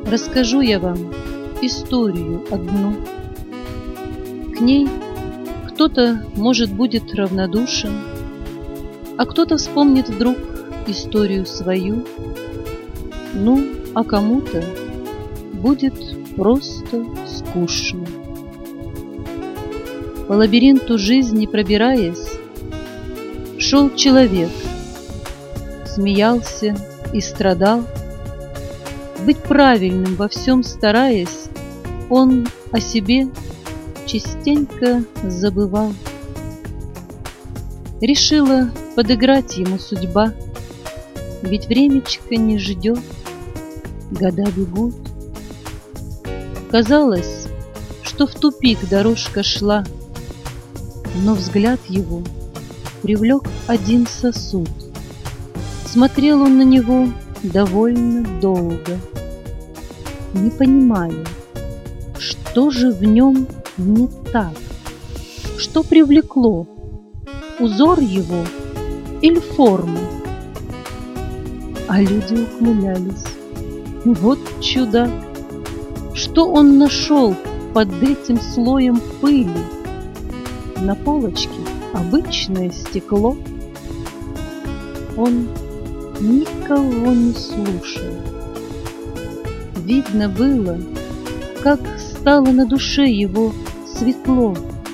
Расскажу я вам историю одну. К ней кто-то, может, будет равнодушен, а кто-то вспомнит вдруг историю свою. Ну, а кому-то будет просто скучно. По лабиринту жизни пробираясь, шел человек, смеялся и страдал. Быть правильным во всем стараясь, он о себе частенько забывал. Решила подыграть ему судьба, ведь времечко не ждет, года бегут. Казалось, что в тупик дорожка шла, но взгляд его привлек один сосуд. Смотрел он на него довольно долго, не понимая, что же в нем не так, что привлекло, узор его или форма. А люди ухмылялись. Вот чудак! Что он нашел под этим слоем пыли? На полочке обычное стекло. Он никого не слушал. Видно было, как стало на душе его светло.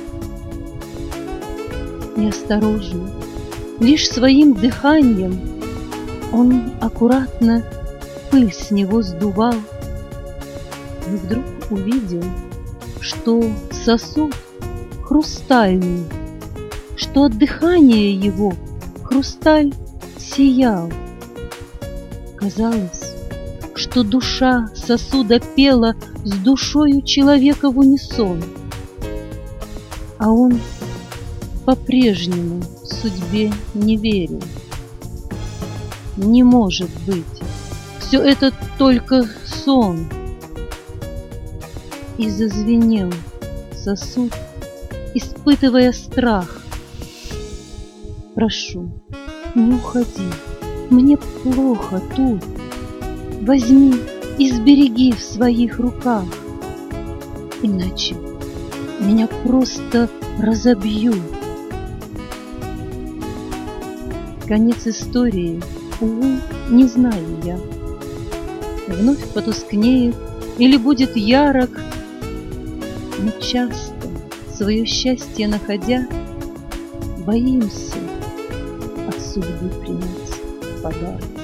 Неосторожно, лишь своим дыханием он аккуратно пыль с него сдувал. И вдруг увидел, что сосуд хрустальный, что от дыхания его хрусталь сиял. Казалось, что душа сосуда пела с душою человека в унисон, а он по-прежнему судьбе не верил. Не может быть, все это только сон. И зазвенел сосуд, испытывая страх. Прошу, не уходи, мне плохо тут. Возьми и сбереги в своих руках, иначе меня просто разобьют. Конец истории, увы, не знаю я. Вновь потускнеет или будет ярок, но часто, свое счастье находя, боимся от судьбы принять подарок.